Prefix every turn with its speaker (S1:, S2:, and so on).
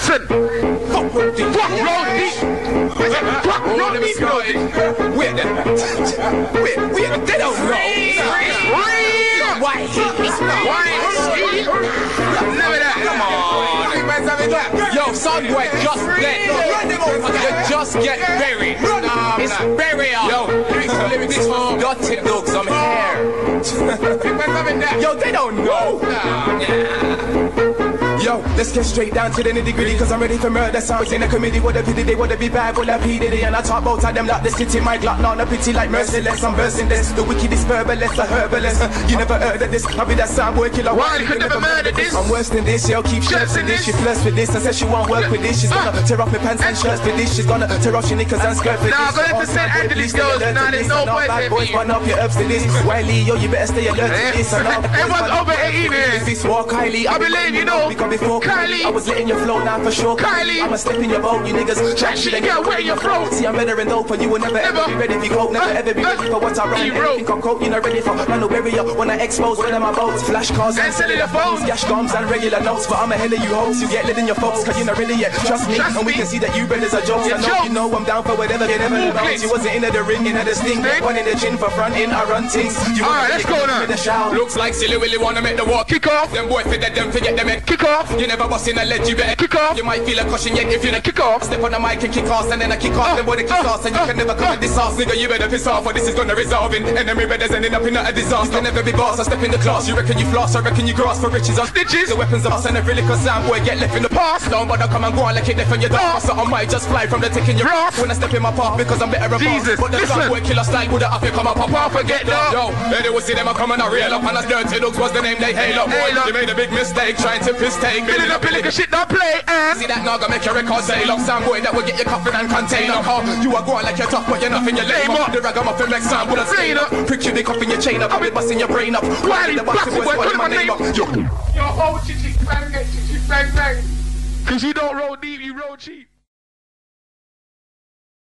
S1: Listen. Fuck roll deep. Fuck roll deep. Fuck roll deep. Wait, they don't know. Why? Come on. Yo, son boy, just get. You just get buried. It's burial. Yo, this for dirty dogs. I'm here. Yo, they don't know. Yo, let's get straight down to the nitty gritty, cause I'm ready for murder sounds in a committee. What a pity, they wanna be bad, what a pity. And I talk about them like this kitty, my glock, not a pity like merciless. I'm bursting this, the wickedest verbalist, the herbalist. You never heard of this, I'll be that sound boy killer. Why you could never murder this?
S2: I'm worse than this, yo, keep shirts in this. She flirts with this and says she won't work with this. She's gonna tear off my pants and shirts for this. She's gonna tear off your knickers and skirt for this.
S1: Nah, go ahead to St. Anthony's girls, nah, there's no boys here for you.
S2: Burn up your herbs to this. Wiley, yo, you better stay alert to this.
S1: Everyone's over 18 here.
S2: If it's war, Kylie,
S1: I believe you know.
S2: Kylie, I was letting your flow now for sure.
S1: Kylie,
S2: I'ma slip in your boat, you niggas.
S1: Jack shit and get wet in your throat.
S2: See, I'm better than dope, and you will never ever be ready for coke. Never ever be ready for what I write. Anything I'm coke, you're not ready for. Man, no barrier when I expose one of my boats. Flash cars and cellular phones, cash bombs and regular notes. But I'm ahead of you hoes. You get lit in your folks, cause you're not ready yet. Trust me, and we can see that you brothers are jokes. I know you know I'm down for whatever, they never know. You wasn't into the ring, into the sting. One in the chin for front, in I run things.
S1: Alright, let's go now.
S3: Looks like Silly Willy wanna make the war kick off. Them boy fit them forget them head kick off. You never bust in a ledge, you better kick off. You might feel a caution yet if you don't kick off. Step on the mic and kick off, and then I kick off. Them boy they kick off, and you can never come at this house. Nigga, you better piss off, or this is gonna resolve in enemy brothers ending up in a disaster. You can never be boss, I step in the class. You reckon you floss, I reckon you grass for riches on stitches. The weapons of us and every liquor sound boy get left in the past. Don't bother come and go on like it left on your door. So I might just fly from the taking your ass when I step in my path because I'm better than boss. But the sound boy killer style would have come up off forget that. Yo, they will see them a come and a real up, and as dirty dogs was the name they hail up. Boy, you made a big mistake trying to piss take.
S1: Building up a shit don't play.
S3: See that now gonna make your record sail up. Sound boy that will get your coffin and container. You are going like you're tough, but you're nothing. Your lame up. The ragamuffin make sound with a stain up. Prick you, they cuffing your chain up. I'll be busting your brain up.
S1: Why the boxing boy put my name up? Yo,
S3: oh, chichi, bang, bang, chichi, bang, bang.
S1: Cause you don't roll deep, you roll cheap.